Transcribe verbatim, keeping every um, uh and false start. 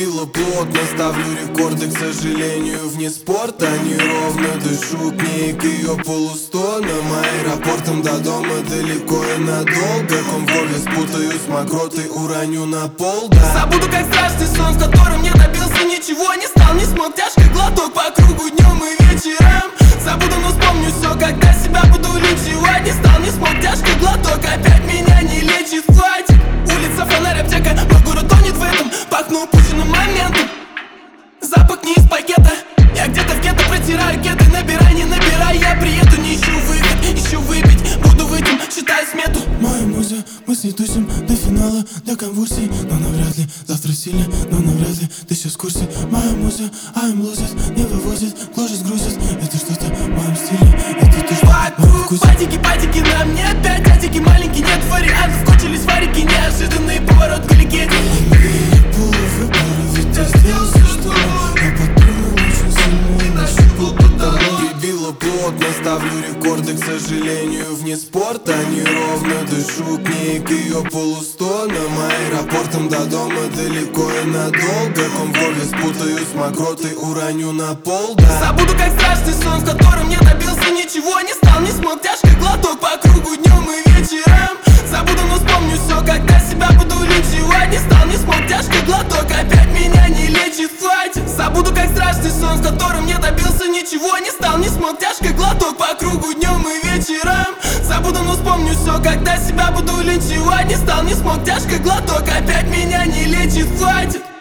Прибило плотно, ставлю рекорды, к сожалению, вне спорта. Неровно дышу к ней, к ее полустонам. Аэропортом до дома далеко и надолго. Ком в горле спутаю с мокротой, уроню на пол, да. Забуду, как страшный сон, в котором не добился ничего. Не стал, не смог, тяжкий глоток по кругу днем и вечером. Забуду, но вспомню все, когда себя буду лечивать. Не стал, не смог, тяжкий глоток опять меня не лечит, хватит. Улица, фонарь, аптека, мой город тонет в этом. Пахну упущенным моментом. Запах не из пакета. Я где-то в гетто протираю кеды. Набирай, не набирай, я приеду. Не ищу выход, ищу выпить. Буду выйдем, считаю смету. Моя муза, мы с ней тусим до финала, до конвульсий. Но навряд ли, завтра сильно, но навряд ли ты сейчас в курсе. Моя муза, I'm losing, не вывозит, гложет, грузит. Это что-то в моем стиле, это то, что в моем Вокруг вкусе. патики, патики, на мне опять дядики маленький, нет вариантов. Включились варики, неожиданный поворот к легенде. Прибило плотно, ставлю рекорды, к сожалению, вне спорта. Неровно дышу к ней, к ее полустонам. Аэропортом до дома далеко и надолго. Ком в горле спутаю с мокротой, уроню на пол, да. Забуду, как страшный сон, в котором не добился ничего. Не стал, не смог, тяжкий глоток по кругу днем и вечером. Забуду, но вспомню все, когда себя буду лечивать. Не стал, не смог, тяжкий глоток опять меня не лечит, хватит. Забуду, как страшный сон, в котором не добился ничего. Не стал, не смог, тяжкий глоток по кругу днем и вечером. Забуду, но вспомню все, когда себя буду лечивать. Не стал, не смог, тяжкий глоток опять меня не лечит, хватит.